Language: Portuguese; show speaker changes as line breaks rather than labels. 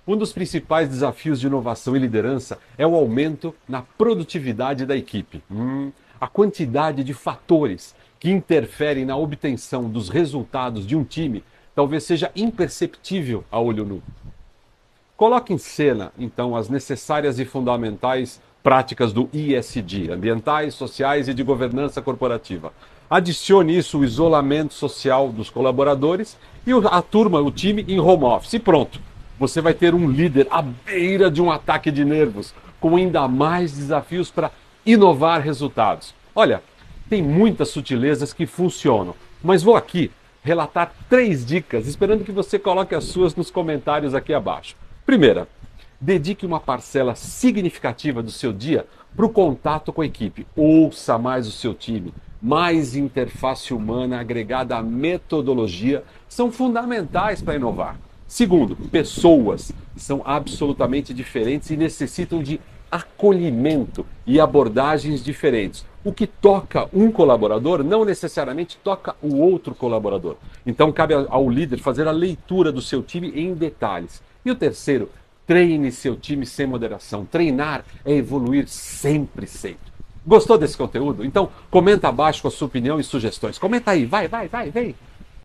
Um dos principais desafios de inovação e liderança é o aumento na produtividade da equipe. A quantidade de fatores que interferem na obtenção dos resultados de um time talvez seja imperceptível a olho nu. Coloque em cena, então, as necessárias e fundamentais práticas do ESG, ambientais, sociais e de governança corporativa. Adicione isso o isolamento social dos colaboradores e a turma, o time em home office. E pronto, você vai ter um líder à beira de um ataque de nervos, com ainda mais desafios para inovar resultados. Olha, tem muitas sutilezas que funcionam, mas vou aqui relatar 3 dicas, esperando que você coloque as suas nos comentários aqui abaixo. Primeira, dedique uma parcela significativa do seu dia para o contato com a equipe. Ouça mais o seu time. Mais interface humana agregada à metodologia são fundamentais para inovar. Segundo, pessoas são absolutamente diferentes e necessitam de acolhimento e abordagens diferentes. O que toca um colaborador não necessariamente toca o outro colaborador. Então cabe ao líder fazer a leitura do seu time em detalhes. E o terceiro, treine seu time sem moderação. Treinar é evoluir sempre, sempre. Gostou desse conteúdo? Então comenta abaixo com a sua opinião e sugestões. Comenta aí, vai, vem.